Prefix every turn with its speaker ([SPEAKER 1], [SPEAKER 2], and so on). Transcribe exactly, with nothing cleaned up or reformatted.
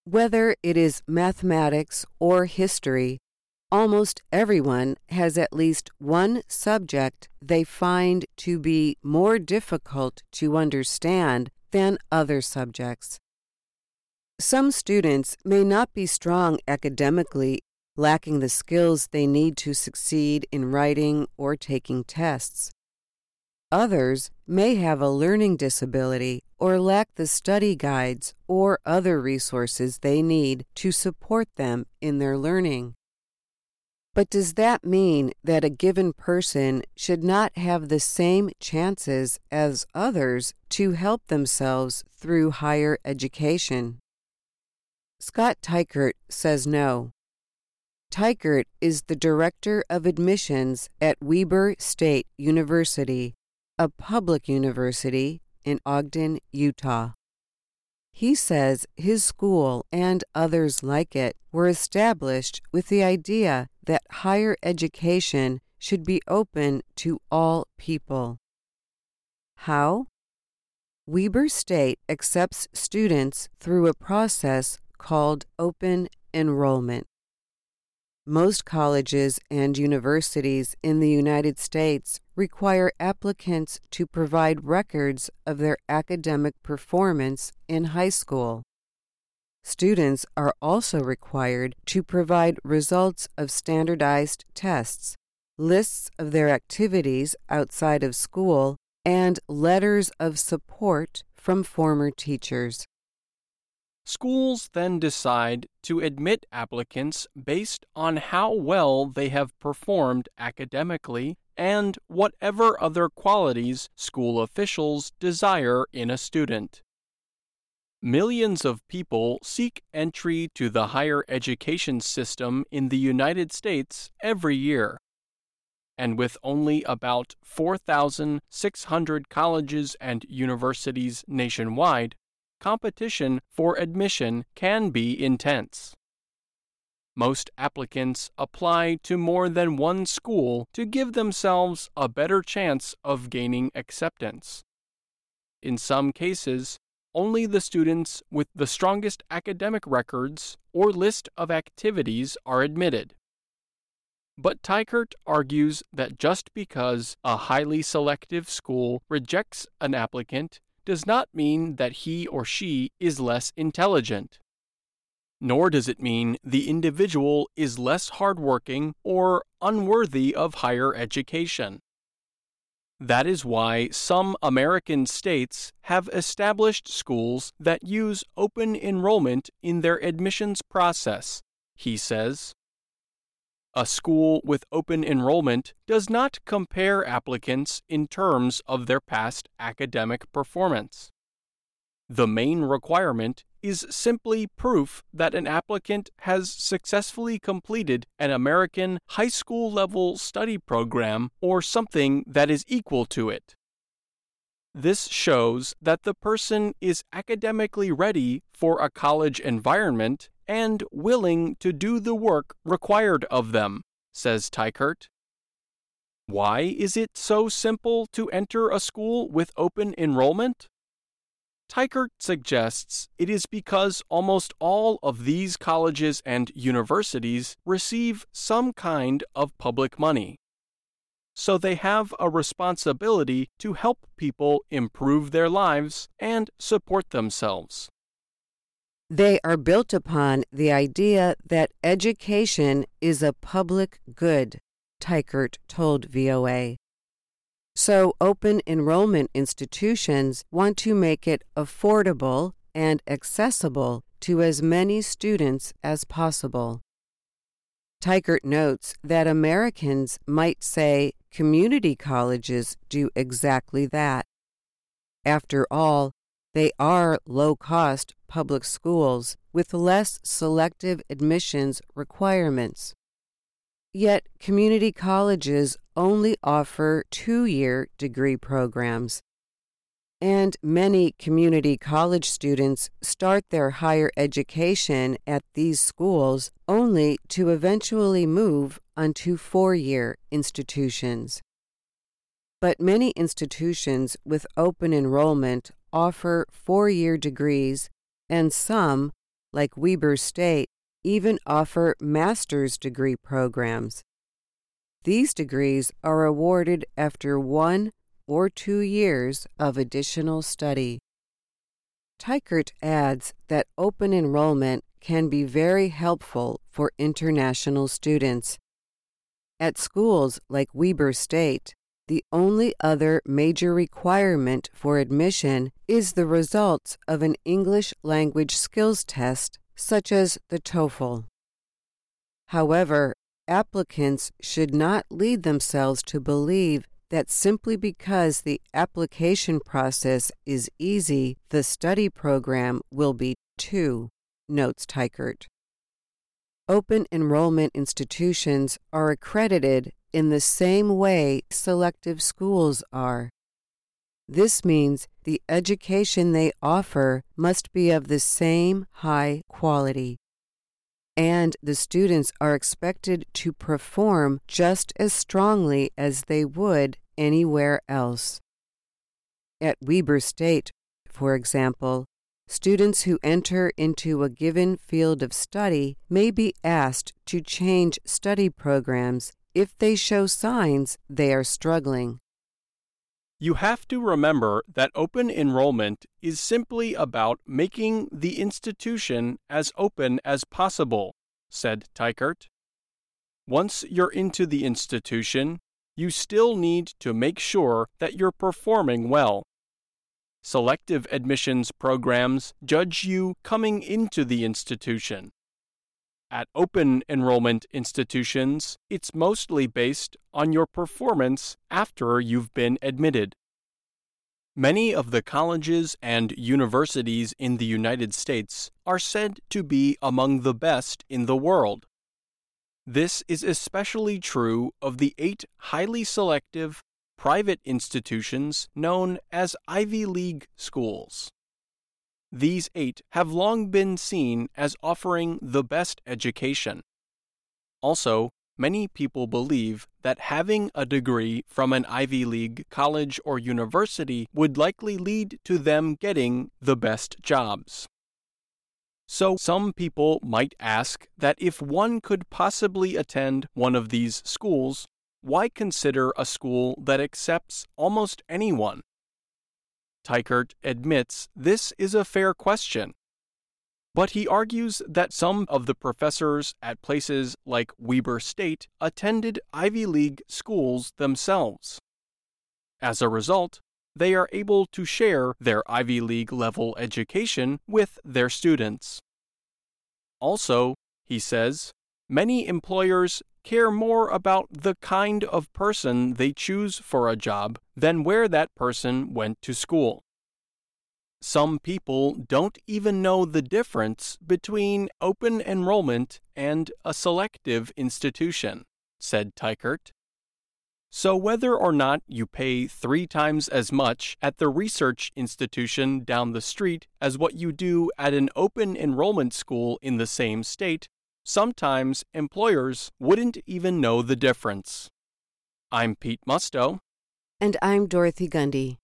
[SPEAKER 1] Whether it is mathematics or history, almost everyone has at least one subject they find to be more difficult to understand than other subjects. Some students may not be strong academically, lacking the skills they need to succeed in writing or taking tests. Others may have a learning disability or lack the study guides or other resources they need to support them in their learning. But does that mean that a given person should not have the same chances as others to help themselves through higher education? Scott Teichert says no. Teichert is the Director of Admissions at Weber State University, a public university in Ogden, Utah. He says his school and others like it were established with the idea that higher education should be open to all people. How? Weber State accepts students through a process called open enrollment. Most colleges and universities in the United States require applicants to provide records of their academic performance in high school. Students are also required to provide results of standardized tests, lists of their activities outside of school, and letters of support from former teachers.
[SPEAKER 2] Schools then decide to admit applicants based on how well they have performed academically and whatever other qualities school officials desire in a student. Millions of people seek entry to the higher education system in the United States every year. And with only about four thousand six hundred colleges and universities nationwide, competition for admission can be intense. Most applicants apply to more than one school to give themselves a better chance of gaining acceptance. In some cases, only the students with the strongest academic records or list of activities are admitted. But Teichert argues that just because a highly selective school rejects an applicant does not mean that he or she is less intelligent. Nor does it mean the individual is less hardworking or unworthy of higher education. That is why some American states have established schools that use open enrollment in their admissions process, he says. A school with open enrollment does not compare applicants in terms of their past academic performance. The main requirement is simply proof that an applicant has successfully completed an American high school level study program or something that is equal to it. This shows that the person is academically ready for a college environment and willing to do the work required of them, says Teichert. Why is it so simple to enter a school with open enrollment? Teichert suggests it is because almost all of these colleges and universities receive some kind of public money. So they have a responsibility to help people improve their lives and support themselves.
[SPEAKER 1] They are built upon the idea that education is a public good, Teichert told V O A. So open enrollment institutions want to make it affordable and accessible to as many students as possible. Teichert notes that Americans might say community colleges do exactly that. After all, they are low-cost public schools with less selective admissions requirements. Yet community colleges only offer two-year degree programs, and many community college students start their higher education at these schools only to eventually move onto four-year institutions. But many institutions with open enrollment offer four-year degrees, and some, like Weber State, even offer master's degree programs. These degrees are awarded after one or two years of additional study. Teichert adds that open enrollment can be very helpful for international students. At schools like Weber State, the only other major requirement for admission is the results of an English language skills test, such as the TOEFL. However, applicants should not lead themselves to believe that simply because the application process is easy, the study program will be too, notes Teichert. Open enrollment institutions are accredited in the same way selective schools are. This means the education they offer must be of the same high quality, and the students are expected to perform just as strongly as they would anywhere else. At Weber State, for example, students who enter into a given field of study may be asked to change study programs if they show signs they are struggling.
[SPEAKER 2] You have to remember that open enrollment is simply about making the institution as open as possible, said Teichert. Once you're into the institution, you still need to make sure that you're performing well. Selective admissions programs judge you coming into the institution. At open enrollment institutions, it's mostly based on your performance after you've been admitted. Many of the colleges and universities in the United States are said to be among the best in the world. This is especially true of the eight highly selective private institutions known as Ivy League schools. These eight have long been seen as offering the best education. Also, many people believe that having a degree from an Ivy League college or university would likely lead to them getting the best jobs. So some people might ask that if one could possibly attend one of these schools, why consider a school that accepts almost anyone? Teichert admits this is a fair question, but he argues that some of the professors at places like Weber State attended Ivy League schools themselves. As a result, they are able to share their Ivy League level education with their students. Also, he says, many employers care more about the kind of person they choose for a job than where that person went to school. Some people don't even know the difference between open enrollment and a selective institution, said Teichert. So whether or not you pay three times as much at the research institution down the street as what you do at an open enrollment school in the same state, sometimes employers wouldn't even know the difference. I'm Pete Musto.
[SPEAKER 1] And I'm Dorothy Gundy.